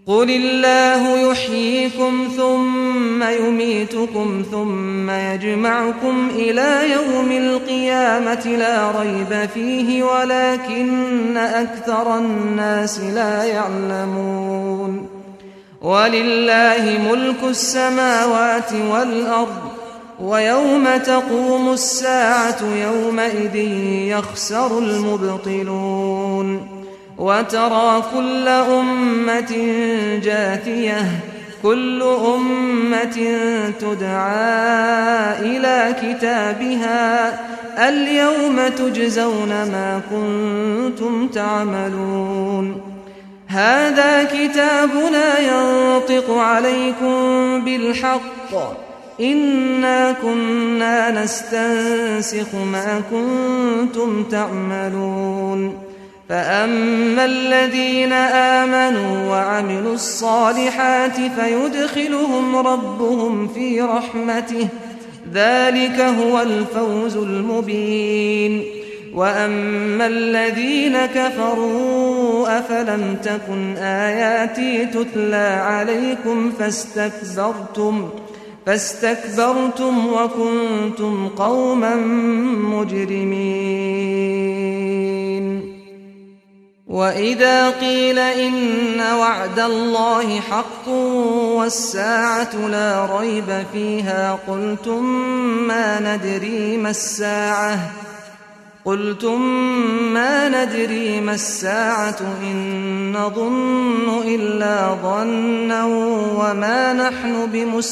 قل الله يحييكم ثم يميتكم ثم يجمعكم إلى يوم القيامة لا ريب فيه ولكن أكثر الناس لا يعلمون ولله ملك السماوات والأرض ويوم تقوم الساعة يومئذ يخسر المبطلون وترى كل أمة جاثية كل أمة تدعى إلى كتابها اليوم تجزون ما كنتم تعملون هذا كتابنا ينطق عليكم بالحق إنا كنا نستنسخ ما كنتم تعملون فأما الذين آمنوا وعملوا الصالحات فيدخلهم ربهم في رحمته ذلك هو الفوز المبين وأما الذين كفروا أفلم تكن آياتي تتلى عليكم فاستكبرتم وكنتم قوما مجرمين وإذا قيل إن وعد الله حق والساعة لا ريب فيها قلتم ما ندري ما الساعة إن نظن إلا ظنا وما نحن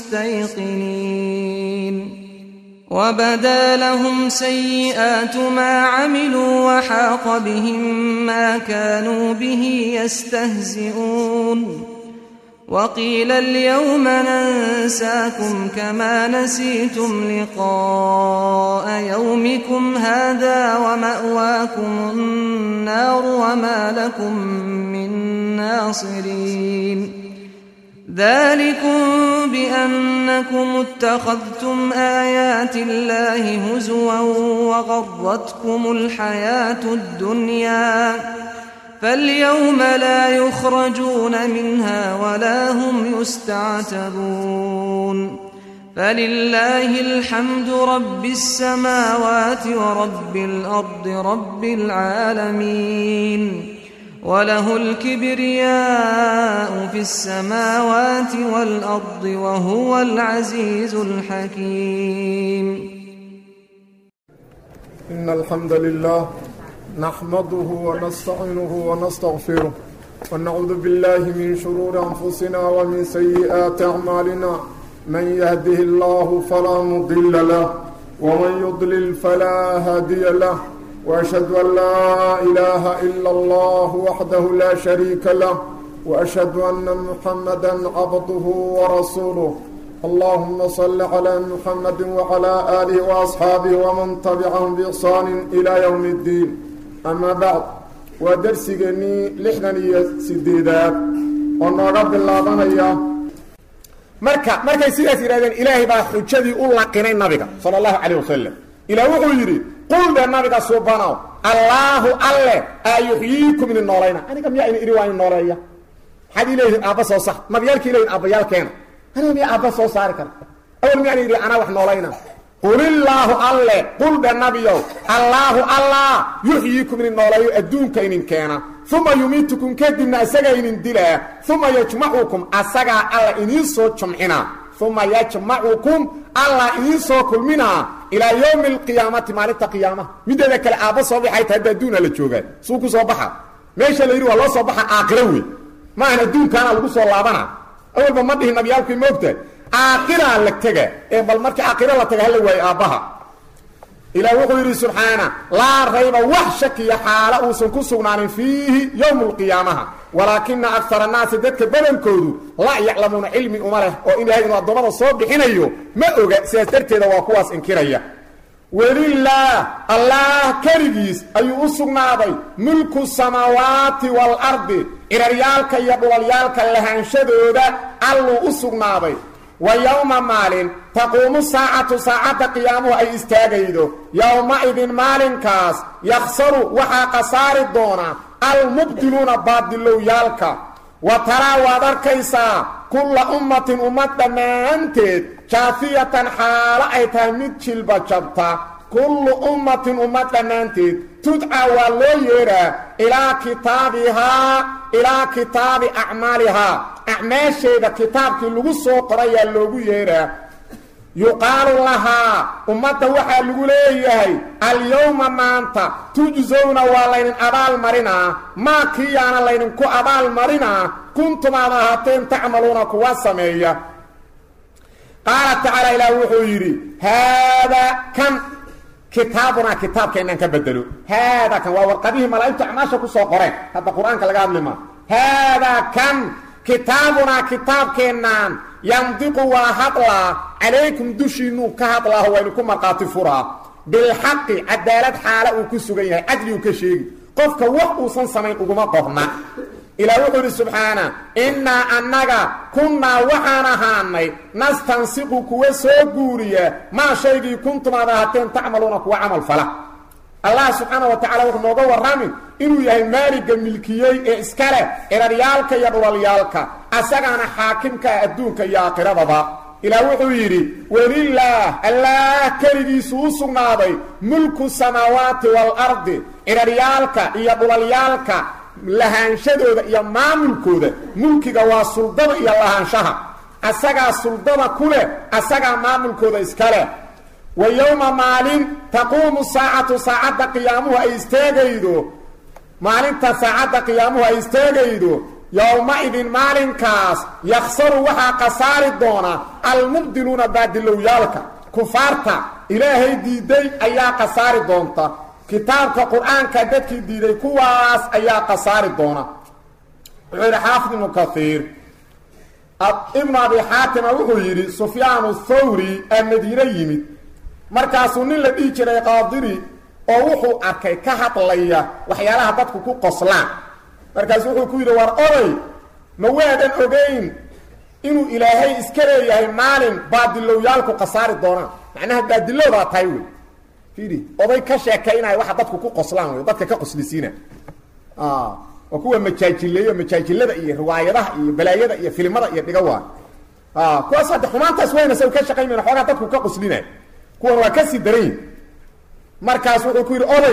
بمستيقنين وبدا لهم سيئات ما عملوا وحاق بهم ما كانوا به يستهزئون وقيل اليوم ننساكم كما نسيتم لقاء يومكم هذا ومأواكم النار وما لكم من ناصرين ذلكم بأنكم اتخذتم آيات الله هزوا وغرتكم الحياة الدنيا فاليوم لا يخرجون منها ولا هم يستعتبون فلله الحمد رب السماوات ورب الأرض رب العالمين وله الكبرياء في السماوات والأرض وهو العزيز الحكيم إن الحمد لله نحمده ونستعينه ونستغفره ونعوذ بالله من شرور أنفسنا ومن سيئات أعمالنا من يهده الله فلا مضل له ومن يضلل فلا هادي له وأشهد أن لا إله إلا الله وحده لا شريك له وأشهد أن محمدا عبده ورسوله اللهم صل على محمد وعلى آله وأصحابه ومن تبعهم بإحسان إلى يوم الدين أما بعد ودرسيني لحنانية سديدات ونرب الله ضنيا markay sidaas yiraahdeen ilaahay baa xujadii u laqinay nabiga sallallahu alayhi wasallam ila wuxuu yiri qul da nabiga subhanahu Allahu alle ayuhyikum min noolayna aniga miyaa iri waan nooleeya hadi leeyahay aba soo sax nabiyalkii leeyahay abayalkeena aniga miyaa aba soo saari kara awal miyaa iri ana wax noolayna qul illahu alle qul da nabiyo Allahu allah yuhyikum min noolayna adduunka inin keena ثم يميتكم كدنا أسجا يندلا ثم يجمعكم أسجا الله إنيسو جمعنا ثم يجمعكم الله إنيسو كل منا إلى يوم القيامة مالت القيامة مدة ذاك الأب صباح يتهددون للجوجات سوق صباحا ماشي اللي يروح الله صباحا آخروي ما أنا دون كان القصة الله بنا أول ما مده النبي يالك موجته آخرها لك تجا بل مرك آخرها لك تجا هلا ويا أبها إلى وقوله سبحانه لا ريب وحشك يا حالة وسنكسونا فيه يوم القيامة ولكن أكثر الناس ذاتك بلنكودو لا يعلمون علم أمره وإن هذه الضمان الصوب حينيو ما أوجد سيسترتي دواقواس إنكرية ولله الله كريجيس أي أسقنا بي ملك السماوات والأرض إلى ريالك يبو ريالك اللهانشدو ذا ألو أسقنا بي ويوم مال تقوم الساعة ساعة قيامه أي استاغيدو يومئذ مال كاس يخسر وحا قصار الدونا المبتلون بادلو يالك وترى وذركيسا كل أمة دمانتد جاثية حالة أيتها متشل بجبتا كل أمة دمانتد تدعى والليرة إلى كتابها إلى كتاب أعمالها أعمال شيء كتاب كل سوقرية اللوغيرة يقال لها أمة وحا لغليه اليوم ما أنت تجزون ولين أبال مرنا ما كيانا لين كو أبال مرنا كنتم على هاتين تعملون كواسمية قال تعالى إلى وحيري هذا كان كتابنا كتاب كأننا كبدلوا هذا كان وورقبيه ملايبت عماشا كسوقرين هذا القرآن كالقاب لما هذا كان كتابنا كتاب كأننا ينطق وهطلا عليكم دشينو كهطلا هو إنكم مرقاتفورا بالحق عدالة حالة وكسوغيها عدل وكشيغ قفك وحوصا سمين وقما قفنا إلى وحر سبحانه إنا أنك كنا وحانا هاني نستنسق كوسو قوريا ما شيء كنتم هاتين تعملون كو عمل فلا الله سبحانه وتعالى وحنوغا ورامي إنو يهي مالك ملكيي إسكاله إلى ريالك يدور ريالك أساقنا حاكمك أدونك يا قربضا إلى وحويري ولله الله كريدي سوسنا بي ملك السماوات والأرض إلى ريالك يدور ريالك لهانشدو يا ماملكو ملكك وسلطة يا لهانشها أساقا سلطة كله أساقا ماملكو إسكاله ويوم مالين تقوم الساعة ساعة قيامها استاغيدو مالين ساعة قيامها استاغيدو يومئذ مالين كاس يخسر وحا قصار الدونة المبدلون بادلو يالك كفارتا إلهي ديدي أيا قصار الدونتا كتابك قرآن كدتك ديدي كواس أيا قصار الدونة غير حافظ كثير ابن أبي حاتم وغيري سفيان الثوري المدينة يمد markaasuu nin la dhigi jiray qaadiri oo wuxuu arkay ka hadlaya waxyaalaha dadku ku qoslaan markaasuu wuxuu ku yiri war oday ma waadan ogeyn inuu ilaahay iska leeyahay maalin baadilowyaalku qasaari doonaan macnaha baadilowda tahay wey fiiri oday ka sheekaynaya waxa dadku ku qoslaan wey dadka ka qoslisiina oo kuwa majaajilada iyo riwaayadaha iyo balaayada iyo filimada iyo dhigawaa kuwaas hadda xumaantaas weyna saw ka shaqaynayna xoogaa dadku ka qoslinay kuwan waa ka sii daran markaas wuxuu ku yiri oday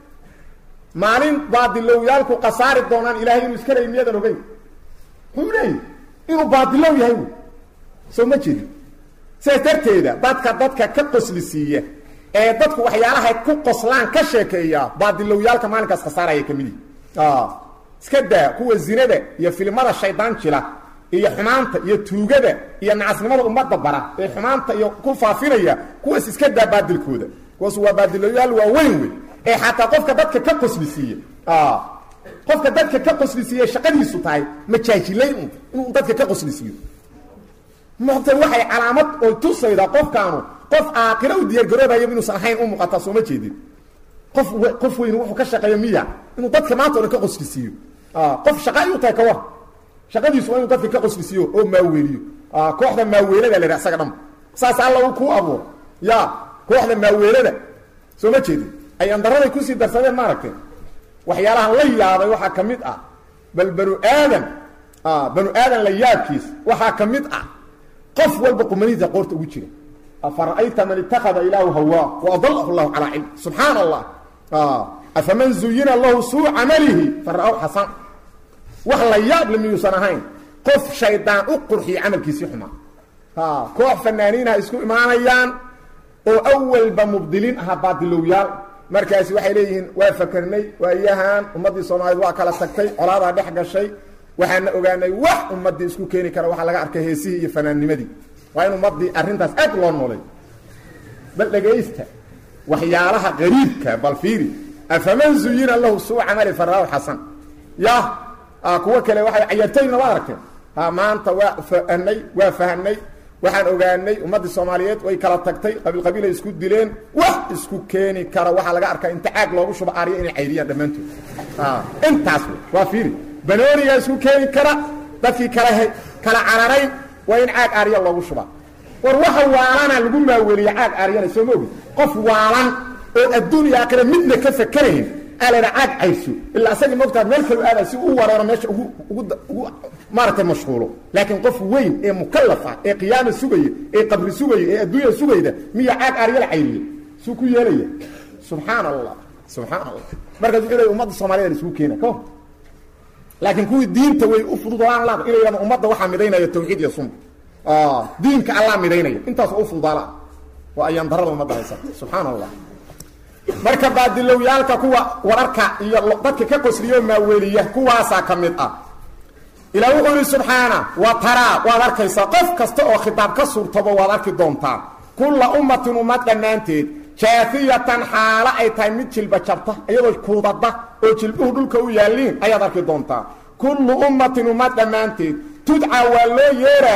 maalin baadilowyaalku qasaari doonaan ilaahay inuu iska leeyahay miyadan ogeyn humnay inuu baadilow yahay soo ma jeedin seetarteeda dadka ka qoslisiiya ee dadku waxyaalaha ku qoslaan ka sheekeeya baadilowyaalka maalinkaas qasaaraya kamidi iska daa kuwa zinada iyo filmada shaydaan jila iyo xumaanta iyo tuugada iyo nacasnimada ummadda bara ee xumaanta iyo ku faafinaya kuwaas iska daa baadilkooda kuwaas waa baadiloyaal waa weyn wey ee xataa qofka dadka ka qoslisiiya qofka dadka ka qoslisiiya shaqadiisu tahay majaajilayn inuu dadka ka qoslisiiyo muxtaa waxay calaamad oo tusayda qofkaanu qof aakhira u diyaar garoobayo inuu saxayn u muuqata soo ma jeedin qof weyn wuxuu ka shaqeeyo miya inuu dadka maanta ka qoslisiiyo qof shaqay u tahay ka war shaqadiisu waa inuu dadka ka qoslisiyo oo maaweeliyo kooxda maaweelada la raaxsaga dham saas alla uu ku abuur ya kooxda maaweelada soo ma jeedin ay andarada ku sii darsadeen ma aragtay waxyaalaha la yaabay waxa kamid ah bal banu aadan la yaabkiis waxa kamid ah qof walba qumaniisa qoorta ugu jira afara'ayta man ittakhadha ilahu hawa wa adallahu Allah ala ilm subhanallah afaman zuyina lahu suu amalihi fara'u hasan wax la yaab lam yusanahayn qof shaydaan u qurxi amalkiisa xuma koox fanaaniina isku imaanayaan oo awalba mubdilin aha baadilowyal markaas waxay leeyihiin waa fakarnay waayahan ummadii Soomaaliyeed waa kala tagtay colaada dhex gashay waxaan ogaanay wax ummadii isku keeni kara waxa laga arkay heesii iyo fanaanimadii waa in ummadii arintaas aad loo noolay bal dhageysta waxyaalaha qariibka bal fiiri afaman zuyina lahu suu amali faraaw hasan ya kuwa kale waxay ciyaartayna waa arkeen maanta waa fahanay waxaan ogaanay ummadii Soomaaliyeed way kala tagtay qabiil isku dileen wax isku keeni kara waxa laga arkaa inta aag loogu shuba aariyo inay cayriyaan dhamaantood intaas waa fiiri banooniga isku keeni kara dadkii kala cararay waa in aag aariyo loogu shuba war waxa waalana lagu maaweliyo aag aariyana soo moogi qof waalan oo adduunyo aakhira midna ka fakarayn alana caag cayso ilaa asaga moogtaa meel kale aada si uu wareero meesha ugu maartay mashquulo laakiin qof weyn ee mukallafa ee qiyaama sugaya ee qabri sugaya ee adduunya sugayda miya caag aryal cayriye suu ku yeelaya subhanallah marka inay ummadda Soomaaliyeed isku keenay ko laakiin kuwii diinta way u fududaan laad inay yiraahdo ummadda waxa midaynaya tawxiid iyo sunna diinka Allah midaynaya intaas u fududaala waa ayaan darada ummadda haysa subhanallah marka baadilowyaalka kuwa wararka iyo dadka ka qosliyo maaweliya kuwaasa kamid ah ilaa wuxuu subhana wa tara wa arkaysa qof kasta oo khitaab ka suurtabo waa arki doontaa kullu ummatin ummadanaanteed jaafiyatan xaala ay tahay mid jilba jabta iyadoo kuudada oo jilbuhu dhulka u yaaliin ayaad arki doontaa kullu ummatin ummadanaanteed tud'a wa loo yeera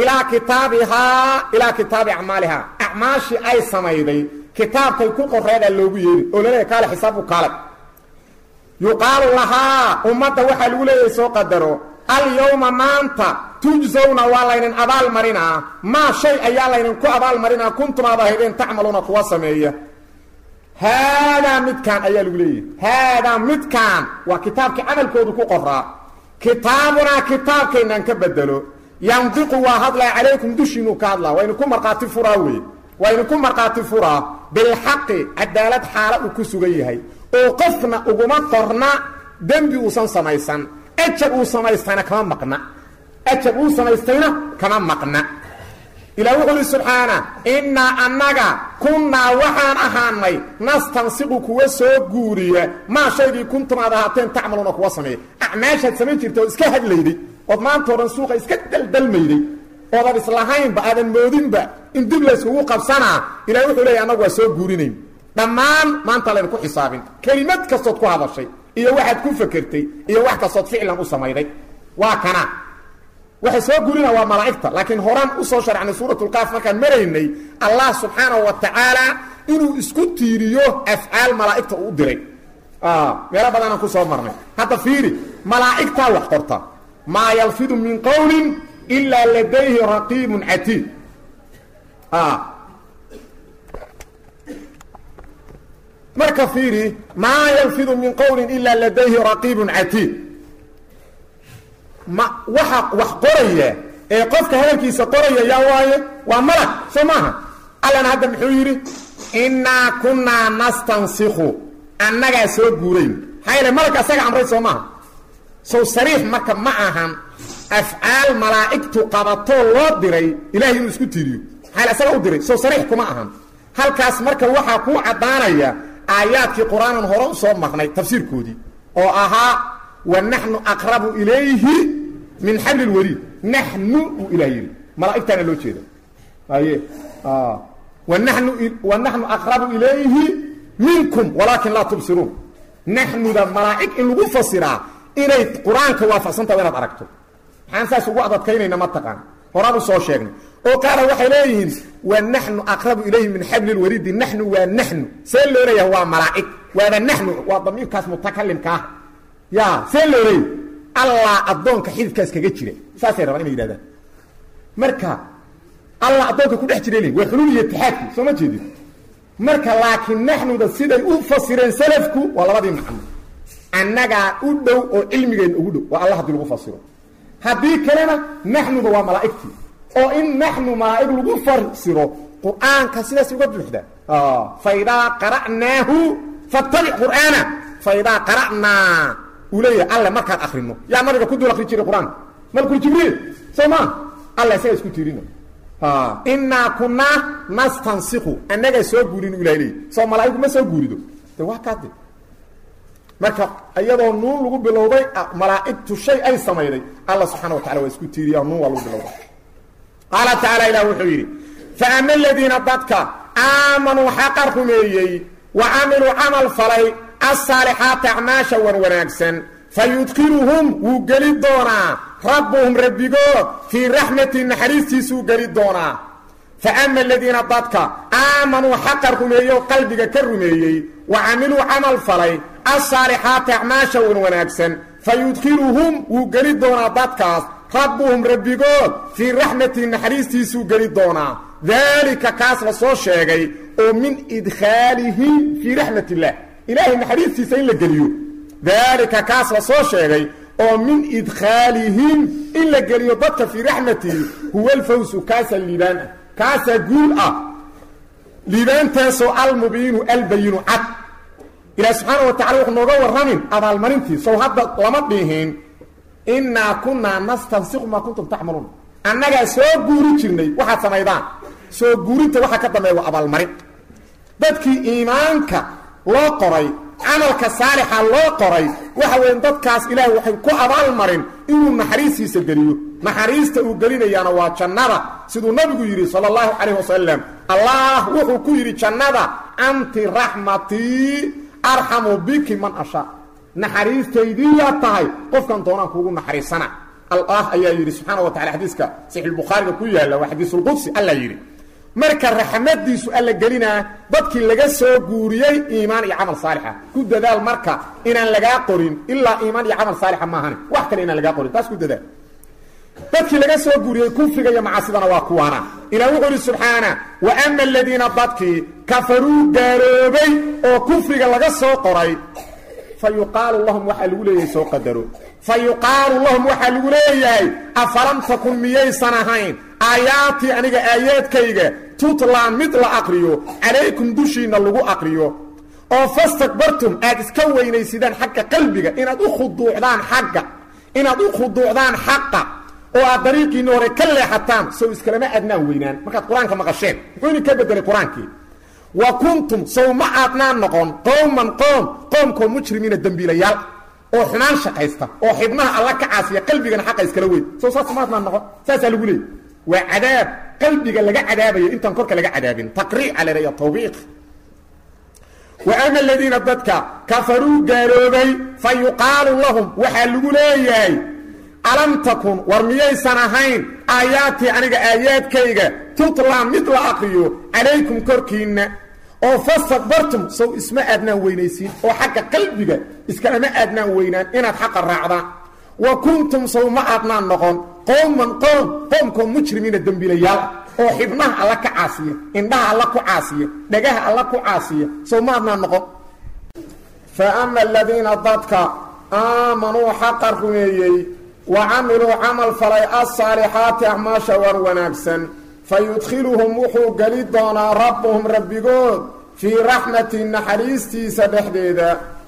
ila kitaabi a'maaliha a'maashi ay samayday kitaabkay ku qorreeda loogu yeeri oo leeyahay kala xisaabu kala yuqaal laha ummadda waxa lagu leeyahay soo qadaro al yawma maanta tujzawna walaynin abaal marina ma shay ayaa laynin ku abaal marina kuntum abaahidin ta'maluna kuwa sameeya hada midkan ayaa lagu leeyahay hada midkan waa kitaabkii amalkoodu ku qorraa kitaabuna kitaabkeenan ka bedelo yandiqu wa hadla alaykum dushinu ka hadla wa in ku marqaati furaawi وإنكم مرقاتي فرا بالحق عدالة حالة وكسوغيهي وقفنا وقمطرنا دنبي وصن سمايسان أجب وصمايستانا كمان مقنا إلى وقل سبحانه إنا أننا كنا وحان أهاني نستنسقك وسوء قورية ما شيء كنتم هاتين تعملونك وصمي أعماشة سمين جرتو إسكاهد ليدي وضمان تورن سوق إسكاد دلميدي وضع إصلاحين بأذن مودين إن دبلس هو قبصنا إلى وحو لي أنا وسوء قورينين دمان ما أنت لنكو حسابين كلمات كصدقوا هذا الشيء إيا واحد كو فكرتي إيا واحد كصد فعلا أسميدي واكنا waxay soo gurina waa malaa'ikta laakiin horaan u soo sharxnay suuratul qaaf markaan maraynay Allah subhanahu wa ta'ala inuu isku tiiriyo af'aal malaa'ikta u diray meela badan ku soo marnay hadda fiiri malaa'ikta wax qorta ma yalfidu min qawlin illa ladayhi raqibun atid marka fiiri ma yalfidu min qawlin illa ladayhi raqibun atid ما wax qoraya ee qofka hadalkiisa qoraya yaa waaye waa malak samaha alana hadda muxuu yiri inna kunna nastansikhu annaga soo guureyn hayla malak asaga amray samaha soo sariix marka ma ahan af'aal malaa'iktu qabato loo diray ilaahi inuu isku tiiriyo hayla asaga u diray soo sariix kuma ahan halkaas marka waxa ku cadaanaya aayaadkii quraanan hore u soo marnay tafsiirkoodii oo ahaa ونحن أقرب إليه من حبل الوريد نحن إليه ملائكتنا لو جيدا أيه ونحن أقرب إليه منكم ولكن لا تبصرون نحن ذا ملائك إن لغو فصيرا إلي القرآن كوافق سنتا وينات أركتو حانسا سوقعدت كينينا متقان قرآن الصور شيخنا وقال وحي إليه ونحن أقرب إليه من حبل الوريد نحن ونحن سيلو إليه هو ملائك وهذا نحن وضمير كاس متكلم كاه يا سيلوري الله أدونك حيث كاس كجا جيره ساسي ربا inay yiraahdaan marka الله أدونك ku dhex jiray way xulul اتحادki soo ma jeedin marka laakiin naxnu da siday u fasireen salafku waa labadii macno annaga u dhow oo cilmigeen ugu dhow waa Allah hadii lagu fasiro hadii kalena naxnu waa malaa'ikti oo in naxnu malaa'ik lagu fasiro quraanka sidaas uga buuxda fayda qara'nahu fattabi' qur'ana fayda qara'na وليه الله ما كان اخرينه يا مريض كنت اخري جيري القران ملك جبريل سما الله سي اسكو تيرينو إنا كنا نستنسخ انك سو غورين الهي سو ملائكه ما سو غوريدو ده واكاد marka ayadoo nuun lagu bilowday malaa'iktu shay ay sameeyay Allah subhanahu wa ta'ala waa isku tiiriya nuun waa lagu bilowday qala ta'ala ila wuxuu yiri fa amal ladina dadka amanu haqarhum wa amilu amal falay الصالحات أعماشا ونوراكسا فيدخلهم وقلي دونا ربهم ربكو في رحمة النحريس وقلي دونا فأما الذين ضدك آمنوا حقركم إيو قلبك كرم إيو وعملوا عمل فلي الصالحات أعماشا ونوراكسا فيدخلهم وقلي دونا ضدك ربهم ربكو في رحمة النحريس وقلي دونا ذلك كاس رسول شيغي ومن إدخاله في رحمة الله ilaahay naxariistiisa in la geliyo daalika kaas la soo sheegay oo min idkhaalihim in la geliyo dadka fii raxmatihi huwa alfawsu kaasa liibaan ah kaasa guul ah liibaantaasoo almubiinu albayinu cad ilaah subxaana wa tacala wuxuu nooga warramin abaalmarintii sow hadda lama dhihin innaa kunnaa nastansiqu maa kuntum tacmaluun annagaa soo guuri jirnay waxaad samaydaan soo guurinta waxa ka dambeeya waa abaalmarin dadkii iimaanka loo qoray camalka saalixa loo qoray waxa weyn dadkaas ilaahay waxay ku abaalmarin inuu naxariistiisa geliyo naxariista uu gelinayaana waa jannada siduu nabigu yidhi sala allahu calayh wasalam allah wuxuu ku yidhi jannada anti raxmatii arxamu biki man ashaa naxariistaydiiyaa tahay qofkan doonaan kuugu naxariisana allah ayaa yidhi subxaana wa tacala xadiiska saxiixulbukhaariga ku yaalla waa xadiisulqudsi alla yidhi marka raxmadiisu alla gelinaa dadkii laga soo guuriyey iimaan iyo camal saalixa ku dadaal marka inaan lagaa qorin ilaa iimaan iyo camal saalixa maahane wax kale inaan lagaa qorin taas ku dadaal dadkii laga soo guuriyey kufriga iyo macaasidana waa kuwaana ilaah wuxuu yidhi subxaana wa ama aladiina dadkii kafaruu gaaloobay oo kufriga laga soo qoray fa yuqaalu lahum waxaa lagu leeyahay soo qadaro fa yuqaalu lahum waxaa lagu leeyahay afalam takun miyaysan ahayn aayaatii aniga aayaadkayga tutlaa mid la aqriyo calaykum dushiinna lagu aqriyo oo fastakbartum aad iska weynaysidaan xagga qalbiga inaad u khuduucdaan xaqa oo aad dariiqiinna hore ka leexataan sow iskalama aadnaan weynaan markaad qur-aanka maqasheen muxuu idin ka bedelay qur-aankii wa kuntum sow ma aadnaan noqon qowman qoomkoo mujrimiina dembiilayaal oo xumaan shaqaysta oo xibnaha alla ka caasiya qalbigana xaqa iskala weyn sow saas ma aadnaan noqon saasaa lagu leeyay waa cadaab qalbiga laga cadaabayo intaan korka laga cadaabin taqriic ala ya tawbiiq wa ama aladiina dadka kafaruu gaaloobay fa yuqaalu lahum waxaa lagu leeyahay alam takun war miyaysan ahayn aayaatii aniga aayaadkayga tutlaa mid la aqriyo calaykum korkiinna oo fastakbartum sow isma aadnaan weynaysiin oo xagga qalbiga iskalama aadnaan weynaan inaad xaqa raacdaan wa kuntum sow ma aadnaan noqon qoomkoo mujrimiina dembiilayaal oo xibnaha alla ka caasiya indhaha alla ku caasiya dhagaha alla ku caasiya sow ma aadnaan noqon fa ama aladiina dadka aamanuu xaqa rumeeyey wa camiluu camal falay alsaalixaati acmaasha war wanaagsan fa yudkhiluhum wuxuu geli doonaa rabbuhum rabbigood fii raxmati naxariistiisa dhexdeeda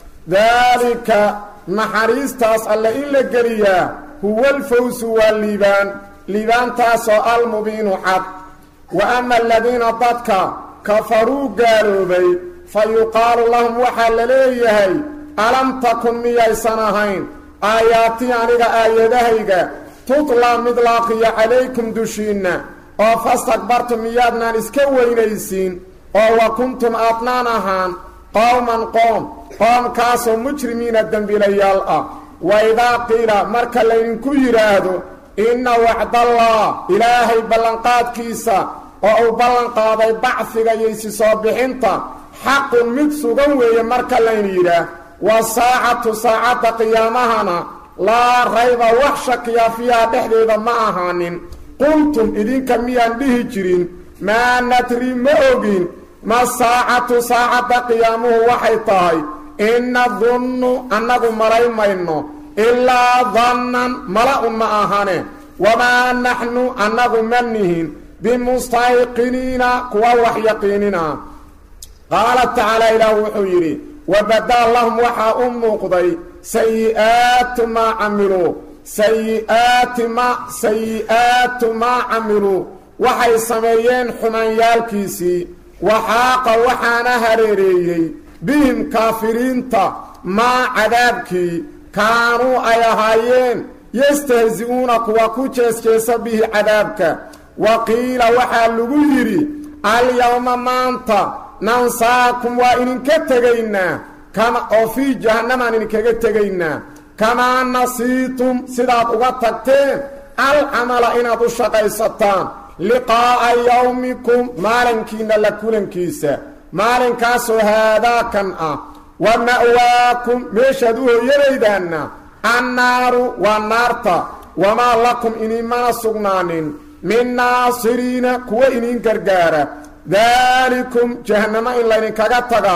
daalika naxariistaas alle in la geliyaa huwa alfawsu waa liibaantaasoo almubiinu cad wa ama aladiina dadka kafaruu gaaloobay fa yuqaalu lahum waxaa la leeyahay alam takun miyaysan ahayn aayaatii aniga aayadahayga tutlaa mid la aqriyo calaykum dushiinna oo fastakbartum miyaadnaan iska weynaysiin oo wa kuntum aadnaan ahaan qowman qoomkaasoo mujrimiina dembiilayaal ah wa idaa qiila marka laydinku yidhaahdo inna wacdallah ilaahay ballanqaadkiisa oo uu ballanqaaday bacfiga iyo isi soo bixinta xaqun mid sugan weeye marka laynu yidhaah wasaacatu saacadda qiyaamahana laa rayba wax shakiya fiiha dhexdeeda ma ahaanin qultum idinka miyaan dhihi jirin maa nadri ma ogin ma saacatu saacadda qiyaamuhu waxay tahay in nadunnu annagu malay mayno ilaa dannan mala-un ma ahane wamaa naxnu annagu ma nihin bimustayqiniina kuwa wax yaqiinina qaala tacaala ilaah wuxuu yidhi wabadaa lahum waxaa u muuqday sayi'aatu maa camiluu waxay sameeyeen xumaanyaalkiisii waxaaqa waxaana hareereeyey bihim kaafiriinta maa cadaabkii kaanuu ay ahaayeen yastahzi-uuna kuwa ku jeesjeesa bihi cadaabka wa qiila waxaa lagu yidhi alyawma maanta nansaakum waa idinka tegaynaa oo fii jahannamaan idinkaga tegaynaa kamaa nasiitum sidaad uga tagteen alcamala inaad u shaqaysataan liqaa'a yawmikum maalinkiinna la kulankiisa maalinkaasoo haadaakan ah wa ma'waakum meeshaad u hooyanaydaanna annaaru waa naarta wamaa lakum inimana sugnaanin min naasiriina kuwa idin gargaara daalikum jahannamo in laydinkaga tagaa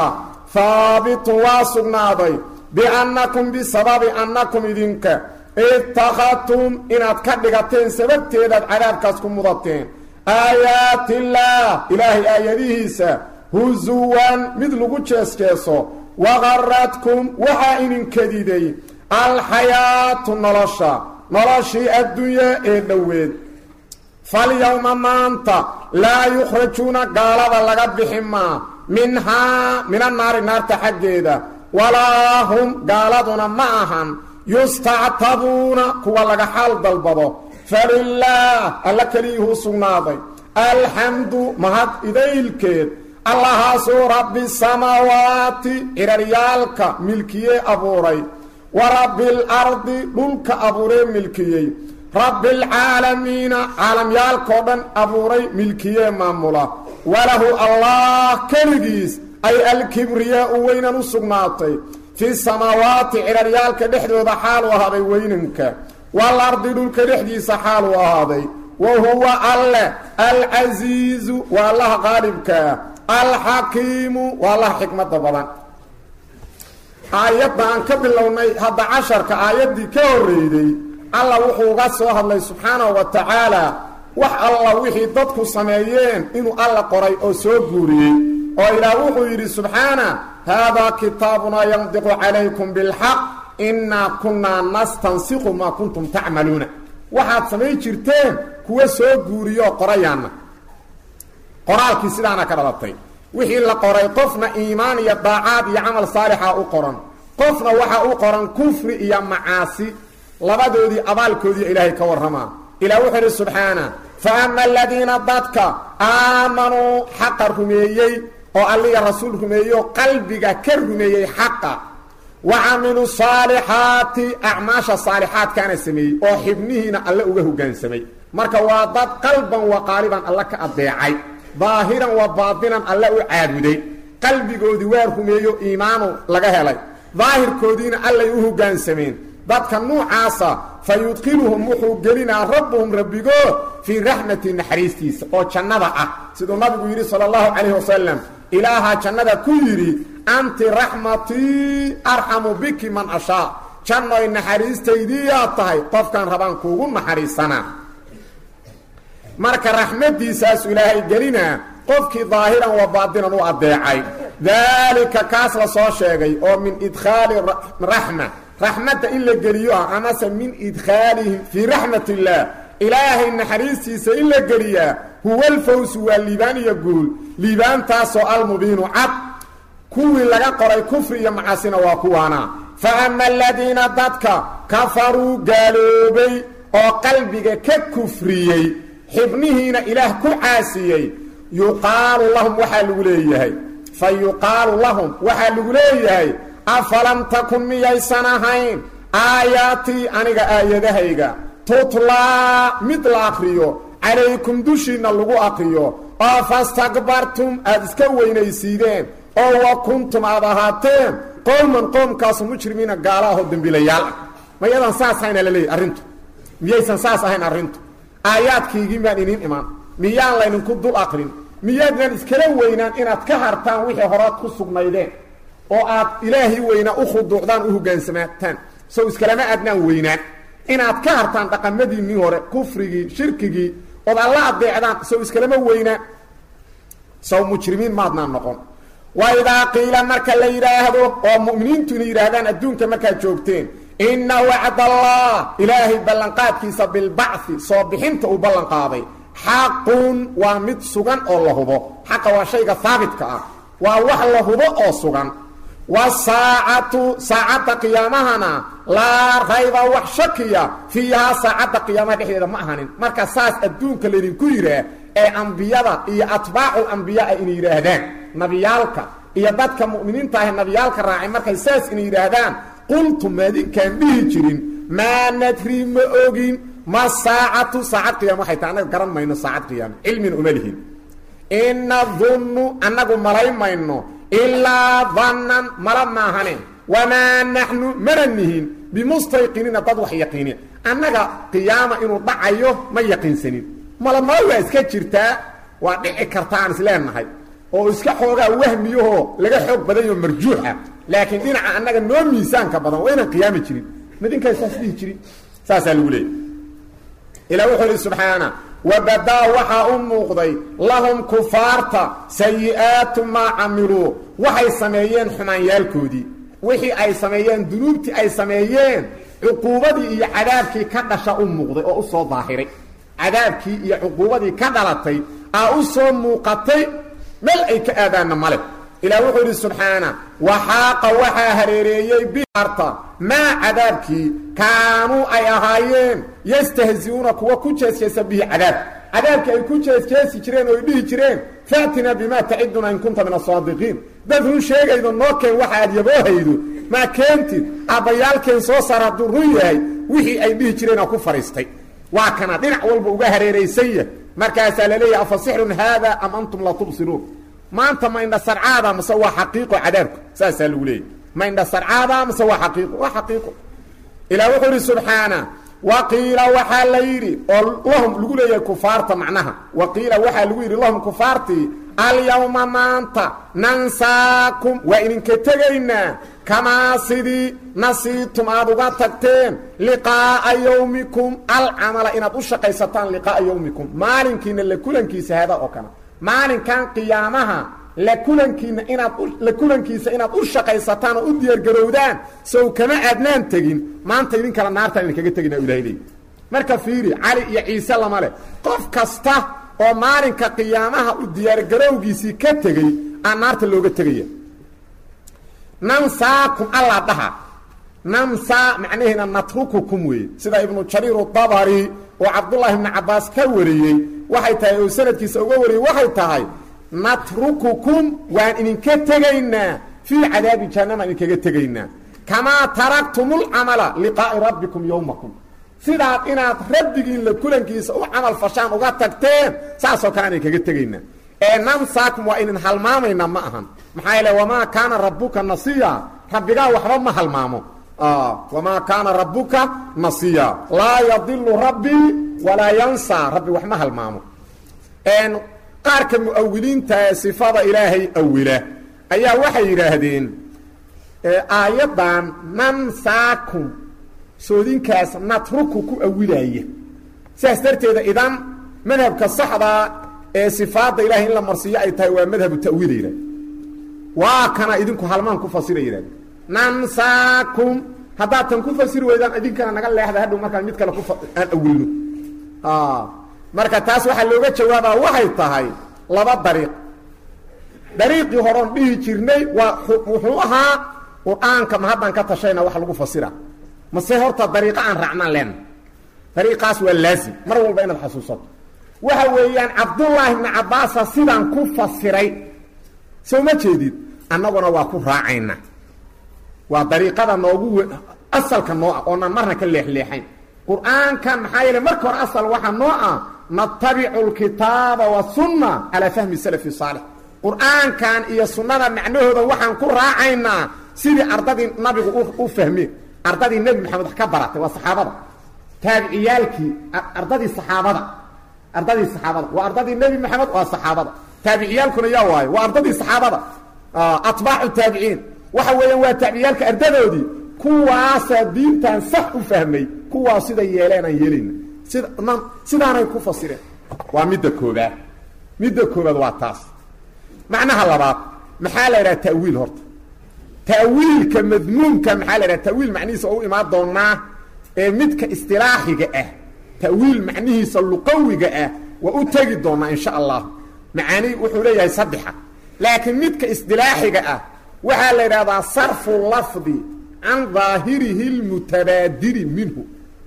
haabitun waa sugnaaday biannakum bisababi annakum idinka ittakhadtum inaad ka dhigateen sababteedaad cadaabkaas ku mudateen aayaatillaah ilaahay aayadihiisa husuwan mid lagu jeesjeeso waqaradkum waxaa idinkadiday alxayaatu noloshii addunya ee dhoweed falyawma maanta laa yukhrajuuna gaalada laga bixi maa minhaa mina naari naarta xaggeeda walaa hum gaaladuna ma ahan yustactabuuna kuwa laga xaal dalbado falilaah alla keliyuhuu sugnaaday alxamdu mahad idaylkeed allahaasuu rabbi samaawaati ciraryaalka milkiyee abuuray wa rabbilardi dhulka abuuree milkiyey rabbialcaalamiina caalamyaalkao dhan abuuray milkiyee maamula walahu allah keligiis ay alkibriyaau weynan u sugnaatay fi samaawaati ciraryaalka dhexdooda xaaluu ahaaday weynanka walardi dhulka dhexdiisa xaaluu ahaaday wa huwa alleh alcasiizu waa allaha qaalibkaa alxakiimu waa allaha xikmada badan aayadda aan ka bilownay hadda casharka aayaddii ka horreyday allah wuxuu uga soo hadlay subxaanahu wa tacaala wax alla wixii dadku sameeyeen inuu alla qoray oo soo guuriyey oo ilaah wuxuu yidhi subxaana haadaa kitaabunaa yandiqu calaykum bilxaq innaa kunnaa nastansiqu maa kuntum tacmaluuna waxaad samayn jirteen kuwa soo guuriyooo qorayaanna qoraalkii sidaana ka dhalatay wixii la qoray qofna iimaan iyo daacaad iyo camal saalixa u qoran qofna waxa u qoran kufri iyo macaasi labadoodii abaalkoodii ilaahay ka warramaa ilaah wuxuu yidhi subxaana fa ama aladiina dadka aamanuu xaqa rumeeyey oo alliga rasuul rumeeyeoo qalbiga ka rumeeyey xaqa wa camiluu saalixaati acmaasha saalixaadkaana sameeyey oo xibnihiina alle uga hoggaansamay marka waa dad qalban wa qaaliban alle ka adeecay daahiran wa baatinan alle u caabuday qalbigoodii waa rumeeyo iimaanu laga helay daahirkoodiina allay u hoggaansameen dadka nuucaasa fa yudkiluhum wuxuu gelinaa rabbuhum rabbigood fii raxmati naxariistiisa oo jannada ah siduu nabigu yidhi sala allahu calayhi wasalam ilaahaa jannada ku yidhi anti raxmatii arxamu biki man ashaa jannoy naxariistaydiiyaa tahay qofkaan rabaan kuugu naxariisanaa marka raxmadiisaasu ilaahay gelinaa qofkii daahiran wa baatinan u adeecay daalika kaas la soo sheegay oo min idkhaali raxma raxmadda in la geliyo ah amase min idkhaalihim fii raxmat illaah ilaahay naxariistiisa in la geliyaa huwa alfawsu waa liibaan iyo guul liibaantaasoo almubiinu cad kuwii laga qoray kufri iyo macaasina waa kuwaana fa ama aladiina dadka kafaruu gaaloobay oo qalbiga ka kufriyey xibnihiina ilaah ku caasiyey yuqaalu lahum waxaa lagu leeyahay fa yuqaalu lahum waxaa lagu leeyahay afalam takun miyaysan ahayn aayaatii aniga aayadahayga tutlaa mid la akriyo calaykum dushiinna lagu akriyo oo fastakbartum aada iska weynaysiideen oo wa kuntum aad ahaateen qowman qoomkaasu mujrimiina gaala ahoo dembiilayaal ah mayadan saas ahayna la leeyahy arrintu miyaysan saas ahayn arrintu aayaadkiigii baan iniin imaan miyaan laydinku dul akrin miyaadnan iskala weynaan inaad ka hartaan wixii horaad ku sugnaydeen oo aad ilaahay weynaa u khuduucdaan u hoggaansamaataan sow iskalama aadnaan weynaan inaad ka hartaan dhaqamadiinnii hore kufrigii shirkigii ood alla adeecdaan sow iskalama weynaan sow mujrimiin maadnaan noqon wa idaa qiila marka la yidhaahdo oo mu'miniintu inay yidhaahdaan adduunka markaad joogteen inna wacdallah ilaahay ballanqaadkiisa bilbacthi soo bixinta uu ballanqaaday xaqun waa mid sugan oo la hubo xaqa waa shayga haabitka ah waa wax la hubo oo sugan wasaacatu saacadda qiyaamahana laa rayba wax shakiya fiihaa saacadda qiyaamaha dhexdeeda ma ahanin marka saas adduunka laydinku yidhaah ee ambiyada iyo atbaacu ambiyaa inay yidhaahdaan nabiyaalka iyo dadka mu'miniinta ahe nabiyaalka raacay markay saas inay yidhaahdaan qultum maadinkaan dhihi jirin maa nadri ma ogin ma saacatu saacad qiyaama waxay tahay annaga garan mayno saacad qiyaama cilmin uma lihin ina dunnu annagu malay mayno ilaa dannan mala maahane wamaa naxnu mana nihin bimustayqiniina dad wax yaqiiniya annaga qiyaama inuu dhacayo ma yaqiinsanin malamala waa iska jirtaa waa dhici karta aan isleenahay oo iska xoogaa wahmiyaho laga xoog badan yaho marjuuxa laakiin dhinaca annaga noo miisaanka badan waa inaan qiyaami jirin midinkaa saas dhihi jirin saasaa lagu leeyay ilaa wuxuu ihi subxaana wabadaa waxaa u muuqday lahum kufaarta sayi'aatu maa camiluu waxay sameeyeen xumaanyaalkoodii wixii ay sameeyeen dunuubtii ay sameeyeen cuquubadii iyo cadaabkii ka dhasha u muuqday oo u soo daahiray cadaabkii iyo cuquubadii ka dhalatay aa u soo muuqatay meel ay ka aadaanna male ilaah wuxuu yidhi subxaana waxaaqa waxaa hareereeyey biarta maa cadaabkii kaanuu ay ahaayeen yastahzi'uuna kuwa ku jeesjeesa bihi cadaabkii ay ku jeesjeesi jireen oo ay dhihi jireen faatinaa bimaa taciduna in kunta min asaadiqiin dad run sheegaydo noo keen waxa aad yaboohaydo maa keentid aabbayaalkeen soo saar hadduu run yahay wixii ay dhihi jireen oo ku fadhiistay waa kana dhinac walba uga hareeraysan yahay markaasaa la leeyahay afa sixrun haada am antum la tubsiruun maanta ma indha sarcaada mase waa xaqiiqo cadaabku saasaa lagu leeyahy ma indha sarcaada mase waa xaqiiqo waa xaqiiqo ilaah wuxuu yidhi subxaana waqiila waxaa la yidhi oo lahum lagu leeyahay kufaarta macnaha waqiila waxaa lagu yidhi lahum kufaartii alyawma maanta nansaakum waa idinka tegaynaa kamaa sidii nasiitum aad uga tagteen liqaa'a yawmikum alcamala inaad u shaqaysataan liqaa'a yawmikum maalinkiina la kulankiisa hada oo kana maalinkan qiyaamaha la kulankiisa inaad u shaqaysataan oo u diyaargarowdaan sow kama aadnaan tegin maanta idinkala naartaan idinkaga tegina ilahay leey marka fiiri cali iyo ciise lama leh qof kasta oo maalinka qiyaamaha u diyaargarowgiisii ka tegey aan naarta looga tegaya nansaakum alla dhaha namsaa macnaheena natrukukum weeye sida ibnu jariir dabari oo cabdullaahi ibni cabbaas ka wariyey waxay tahay oo sanadkiisa uga wariyey waxay tahay natrukukum waan idinka tegaynaa fii cadaabi jahannama idinkaga tegaynaa kamaa taraktumulcamala liqaa'i rabbikum yowmakum sidaad inaad rabbigiin la kulankiisa u camal fashaan uga tagteen saasoo kale aan idinkaga tegaynaa ee nansaakum waa idin halmaamaynaa ma ahan maxaa yeele wamaa kaana rabbuka nasiya rabbigaa waxba ma halmaamo wamaa kaana rabbuka nasiya laa yadilu rabbii walaa yansaa rabbi wax ma halmaamo qaarka mu'awiliinta ee sifada ilaahay awila ayaa waxay yidhaahdeen aayaddan nansaakum soodinkaas natruku ku awilaya sidaas darteeda idan madhabka saxdaa ee sifaadda ilahay in la marsiiyo ay tahay waa madhabu ta'wiila yidhahde waa kana idinku halmaan ku fasira yidhahde nansaakum haddaad tan ku fasiri weydaan idinkana naga leexda hadhow markaan mid kale aan awilno marka taas waxaa looga jawaabaa waxay tahay laba dariiq dariiqii horon dhihi jirnay waa wuxuu ahaa qur-aanka ma haddaan ka tashayna wax lagu fasira mase horta dariiqa aan raacnaan leenna dariiqaas waa laazim mar walba inaad xasuusato waxa weeyaan cabdullaahi ibni cabbaasa sidaan ku fasiray soo ma jeedid annaguna waa ku raacayna waa dariiqada noogu asalka noo ah oonaan marna ka leexleexayn qur-aankan maxaa yeele marka hore asal waxaa noo ah natabicu lkitaaba wasunna calaa fahmi salafi saalix qur-aankan iyo sunnada macnahooda waxaan ku raacaynaa sidii ardadii nabigu u fahmeen ardadii nebi maxamed wax ka baratay waa saxaabada taabiciyaalkii ardadii saxaabada waa ardadii nebi maxamed waa saxaabada taabiciyaalkuna yaa waayo waa ardadii saxaabada atbaacu taabiciin waxa weeyaan waa taabiciyaalka ardadoodii kuwaasaa diintan sax u fahmay kuwaas sida yeeleen aan yeelayna sidaanay ku fasireen waa midda koobaad waa taas macnaha labaad maxaa la yidhaha ta'wiil horta ta'wiilka madmuumka maxaa la yidhaha ta'wiil macnihiisa oo u imaan doonaa ee midka istilaaxiga ah ta'wiil macnihiisa luqawiga ah waa u tegi doonaa insha allah macaani wuxuu leeyahay saddexa laakiin midka istilaaxiga ah waxaa la yidhahdaa sarfu lafdi can daahirihi lmutabaadiri minhu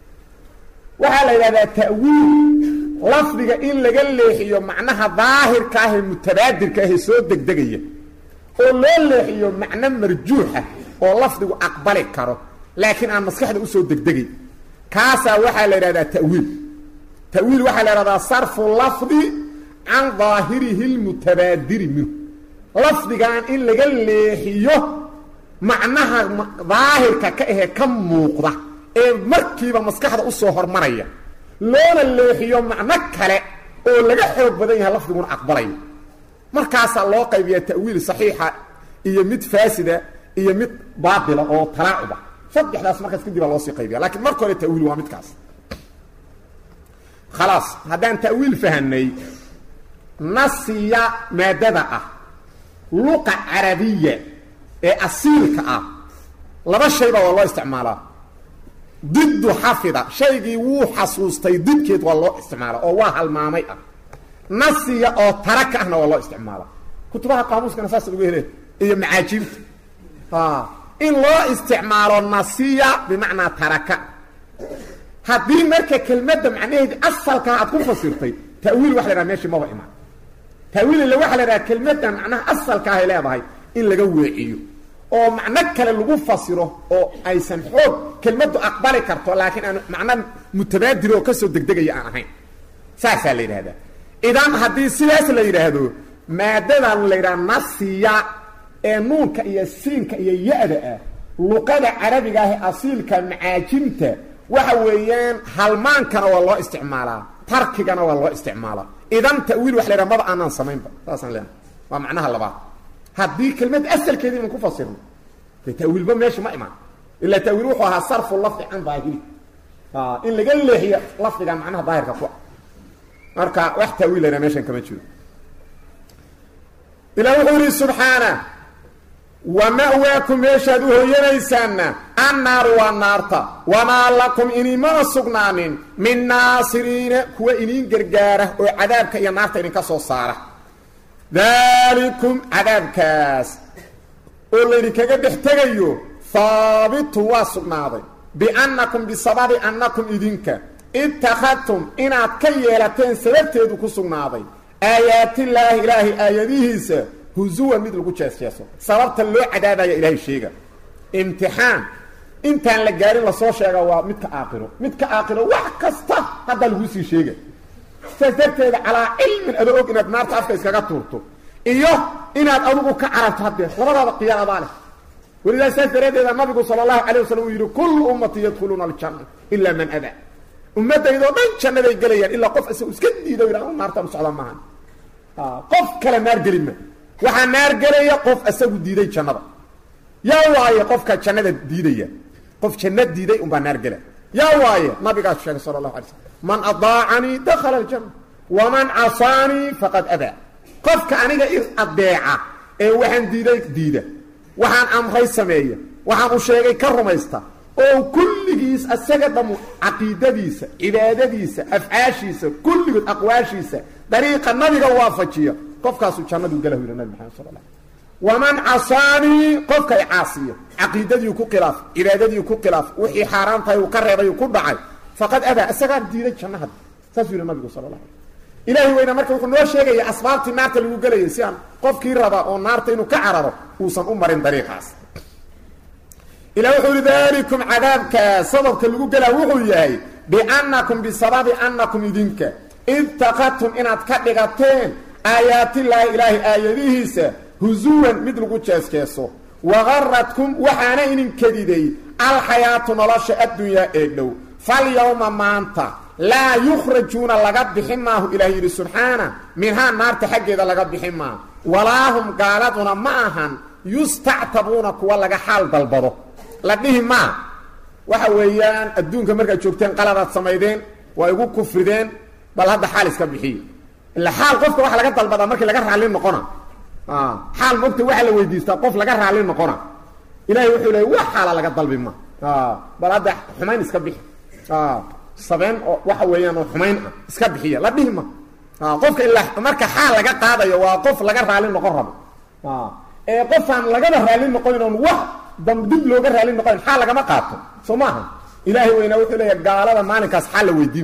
waxaa la yidhahdaa ta'wiil lafdiga in laga leexiyo macnaha daahirka ah ee mutabaadirka ah ee soo degdegaya oo loo leexiyo macno marjuuxa oo lafdigu aqbali karo laakiin aan maskaxda usoo degdegay kaasaa waxaa la yidhahdaa ta'wiil waxaa la yidhahdaa sarfu lafdi can daahirihi lmutabaadiri minhu lafdigan in laga leexiyo macnaha daahirka ka ahee ka muuqda ee markiiba maskaxda usoo hormaraya loona leexiyo macno kale oo laga xoog badan yahay lafdiguna aqbalayo markaasa loo qaybiyaa ta'wiil saxiixa iyo mid faasida iyo mid baatila oo talaacuba saddexdaas markaas kadib loo sii qaybiyaa laakiin marka hore ta'wiil waa midkaas خلاص هذا تأويل فهمني نصية مادة لغة عربية أصيل كأ لما الشيء والله استعماله ضد حافظة شيء وو حسوستي ضد كيد والله استعماله أو واه المعنى نصية أو ترك إحنا والله استعماله كنت بقى قاموس كان أساس بيقول إيه إيه معاجب إن الله استعماله النصية بمعنى ترك haddii marka kelmadda macnaheedu asalka aad ku fasirtay ta'wiil wax la meeshii ma waa imaan ta'wiil la wax la kelmadda macnaha asalka ay leedahay in laga weeciyo oo macna kale lagu fasiro oo aysan xoog kelmaddu aqbali karto laakiin aan macna mutabaadil oo ka soo degdegaya aan ahayn saasa la yiraahdaa idan haddii sidaas la yiraahdo maadadan la yiraahdo nasiya ee nuunka iyo siinka iyo yaada luqada carabiga ah asilka macaajimta waxa weeyaan halmaankana waa loo isticmaalaa tarkigana waa loo isticmaalaa idan ta'wiil wax leeyahay maba aanan sameynba taasan leeyahay waa macnaha labaad haddii kelmad asalkeedii ku fasirno ta'wiilba meesha ma imaan illa ta'wiil wuxuu ahaa sarfu lafdi an daahiri in laga leexiyo lafdiga macnaha daahirka ku marka wax ta'wiil leeyahay meeshan kama jiro ilaahu subhanahu ومأواكم يشهدوه ينيسان النار والنارتا وما لكم إني ما سقنان من ناصرين كوا إنين قرقارة وعذابك يا نارتا إنك صوصارة ذلكم عذابكاس قولي لك قد احتغيو ثابت واسقناضي بأنكم بسبب أنكم إذنك اتخذتم إن أتكيلتين سببتدوكو سقناضي آيات الله إلهي آياتيهيسا هزوا مثل كوتشاس ياسو صارت لو عذاب يا الهي شيغا امتحان انت لا غارين لا سو شيغا وا مدك اخره wax kasta hada lagu sii sheegay sadarteeda ala ilmin ado og inaad naarta afka iskaga tuurto iyo inaad adigu ka carabto hadda labada qiyaamada leh waliba sadarteeda nabigu sallallahu alayhi wasallam yiri kullu ummati yadkhuluna al-jannah illa man aba ummadaydo dhan jannada galayaan illa qof iska diido inuu naarta socdo maahan qof kale naar galima waxa naar galaya qof asagu diiday jannada yaa waaye qofka jannada diidaya qof jannada diiday um baa naar galay yaa waaye nabiga sheegay sallallahu alayhi wasallam man adaa'ani dakhala al-jannah wa man asani faqad aba qofka aniga adeeca ee waxaan diida waxaan amray sameeyo waxaan u sheegay ka rumaysta oo kulligiis asaga dhamu aqeedadiisa cibaadadiisa afcaashiisa kulligood aqwaashiisa dariiqa nabiga waafajiyo qofkaasu jannadu galaw ila nabi maxamed sallallahu alayhi waman asani qofka aasiyo aqeedadii ku khilaaf cibaadadii ku khilaaf wixii xaraam tahay uu ka reebay ku dhacay faqad aba asaga diiday jannada saasuu nabiga sallallahu alayhi ilaahi wayna marka wuxuu noo sheegay asbaabtii naarta lagu galay si aan qofkii raba oo naarta inuu ka cararo uusan u marin dariiqaas ilaahi wuxuu dhalikum adabka sababka lagu galaa wuxuu yahay bi'annakum bisababi annakum idinka intaqatum inaad ka dhigateen آيات الله إلهي آياتيهيسا هزوا مثل قجاسكيسو وغرتكم وحانا إن كديدي الحياة نلاش الدنيا إيقلو فاليوم مانتا لا يخرجون لغد بحماه إلهي سبحانه منها النار تحقيد لغد بحماه ولا هم قالتنا معها يستعتبون كوا لغا حال بالبرو لديهم ما وحويان الدون كمركة جوكتين قلبات سميدين ويقول كفردين بل هذا حال اسكبحي إلا حال قفك واحد لقد طلبها مركي لقد رعلين نقونا حال مبتي واحد لو يديستا قف لقد رعلين نقونا إلهي وحي لي وحال لقد طلبي ما بل هذا حمين اسكبحي صبين waxa weeyaan oo xumayn iska bixiya la dhihma qofka illa marka xaal laga qaadayo waa qof laga raalin noqon rabo ee qofan laga raalin noqon wax dambid looga raalin noqon xaal laga ma qaato Soomaha ilaahi weyna wuxuu leeyahay gaalada maalinkaas xaal la weydiin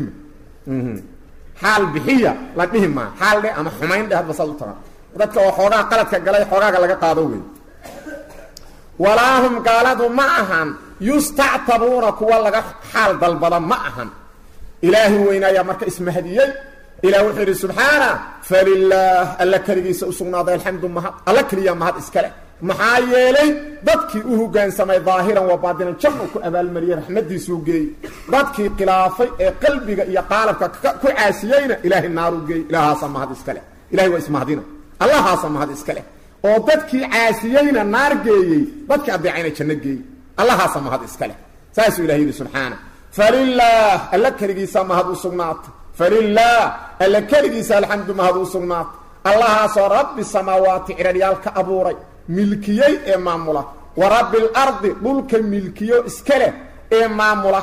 xaal bixiya la dhihma xaal ama xumayn hadba salta dadka oo xoogaa qaladka galay xoogaaga laga qaado weey walaahum qaaladu ma'ahan yusta'tabuna kuwa laga xaal dalbada ma'ahan ilaahi weyna ya marka ismahadiyay ila wuxuu subhana falillah alla kaligiisa usugnaada alhamdu mahad alla kaliya mahad iskale maxaa yeelay dadkii u hoggaansamay daahiran wa baadinan jannu ku abaal mariyay rahmadiisu geey dadkii khilaafay ee qalbiga iyo qaalabka ku caasiyayna ilaahi naaru geey ilaaha mahad iskale ilaahi waa ismahdina الله سمهد اسكله oo dadkii caasiyayna naar geeyay dadkii adeecayna janno geeyay allah samaahad iskale saasu ilaahay subhanahu falillah alkaligi samahad usugnaat falillah alkaligi alhamdu mahad usugnaat allah soo rabbi samawati iraliyalka abuuray milkiyay ee maamula wa rabbil ardi dhulka milkiyo iskale ee maamula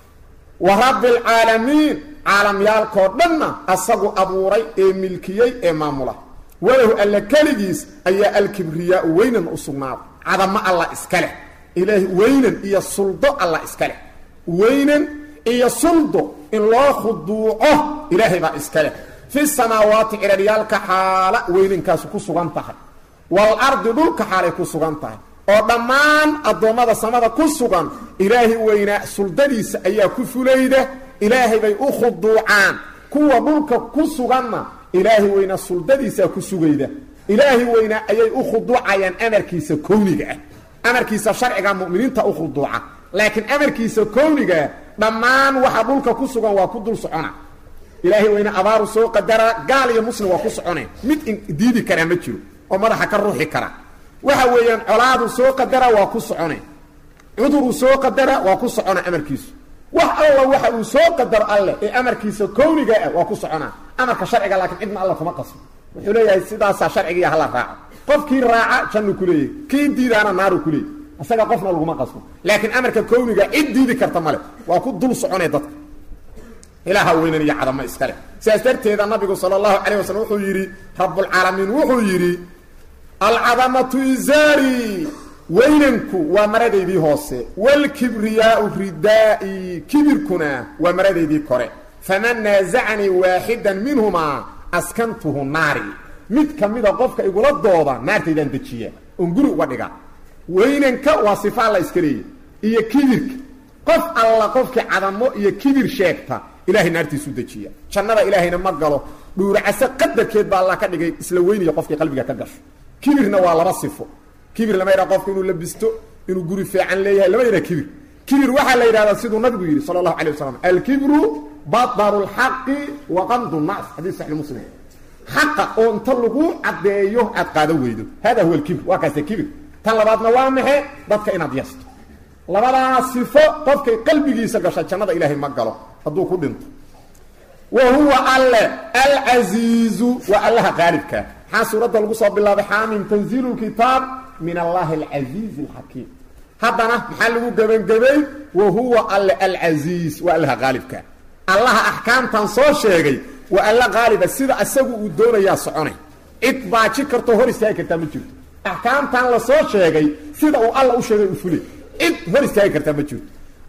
wa rabbil alamin caalamyaalko dhanna asagu abuuray ee milkiyay ee maamula وله ألا كالجيس أي الكبرياء وين أصنعت عظم الله إسكاله إله وين إيا السلطة الله إسكاله وين إيا السلطة إن الله خضوعه إلهي با إسكاله في السماوات إلى ريالك حالة وين كاسكو سغانتها والأرض دولك حالة كسغانتها ودمان الضماد السماء كسغان إلهي وين سلطانيس أي كفليده إلهي با أخضوعان كوا دولك كسغاننا إلهي وين السلطة كسوغيده إلهي وين أي أخضوعيان أمركيس كونيغا أمركيس شرعيغا مؤمنين تا أخضوعا لكن أمركيس كونيغا ضمان وحبولك كسوغان وكدل سعونا إلهي وين أبارو سو قدر قال يا مسلم وكسعونا مت ديدي كرامتيو ومرحا كروحي كرا waxa weeyaan colaadu soo qadara waa ku soconay cuduru soo qadara waa ku socona amarkiisu wax alla waxa uu soo qadar alle ee amarkiisa kooniga ah waa ku socona amarka sharciga laakiin cidna alla kuma qasbo wuxuu leeyahay sidaas sharciga hala raaco qofkii raaca jannu ku leeyahay kii diidana naaru ku leeyahay asaga qofna lagu ma qasbo laakiin amarka kooniga cid diidi karta male waa ku dul soconay dadka ilaaha weynana iyo cadama iskale siyaasarteeda nabigu sallallahu alayhi wasallam wuxuu yiri rabbul alamin wuxuu yiri العظمة إزاري وينكو ومردي هوسي والكبرياء ردائي كبركنا ومردي كوري فمن نازعني واحدا منهما أسكنته ناري ميت كميدا قفك يقول الضوضة نار تيدان دجية انقلوا ودقا وينكا وصفاء الله إسكري إيا كبرك قف الله قفك عظمه إيا كبر شاكتا إلهي نار تيسو دجية شنرا إلهي نمقلو دور عسى قدر كيد بالله كدقى إسلويني قفك قلبك كدش كبرنا والله رصفه كبر لما يرى قفك إنه لبسته إنه قري فعن ليه لما يرى كبر واحد لا يرى سيده النبي صلى الله عليه وسلم الكبر بطر الحق وغمض الناس حديث صحيح مسلم حق أن تلقوا عديه عدقاده ويده هذا هو الكبر وكذا الكبر طلبات نوامه ضدك إن أضيست لبدا صفه قفك قلبك يسقش جنة إلهي مقاله هدو كدنت وهو الله العزيز والله غالبك حسورة القصة بالله بحامم تنزيل الكتاب من الله العزيز الحكيم هذا محله جبن وهو العزيز والله غالبك الله أحكام تنصر شيء والله غالب السيدة السبب والدور يا صعوني إتباعي كرته هو رسالة تمجد أحكام تنصر شيء سيدة والله وشيء وفلي هو رسالة تمجد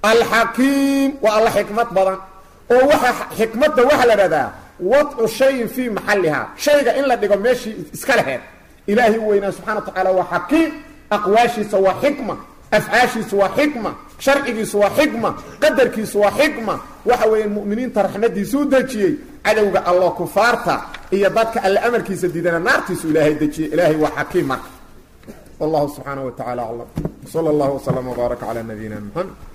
الحكيم والله حكمة بدن ووحى حكمة وحلا هذا وضع شيء في محلها شيء إلا دقوا ماشي إسكالها إلهي وإنا سبحانه وتعالى وحكيم أقواشي سوى حكمة أفعاشي سوى حكمة شرعي سوى حكمة قدرك سوى حكمة وحوى المؤمنين ترحمة سودة شيء عدوك الله كفارتا إيا ضدك الأمر كي سديدنا نارتس إلهي دجي إلهي وحكيمك والله سبحانه وتعالى أعلم صلى الله وسلم وبارك على نبينا محمد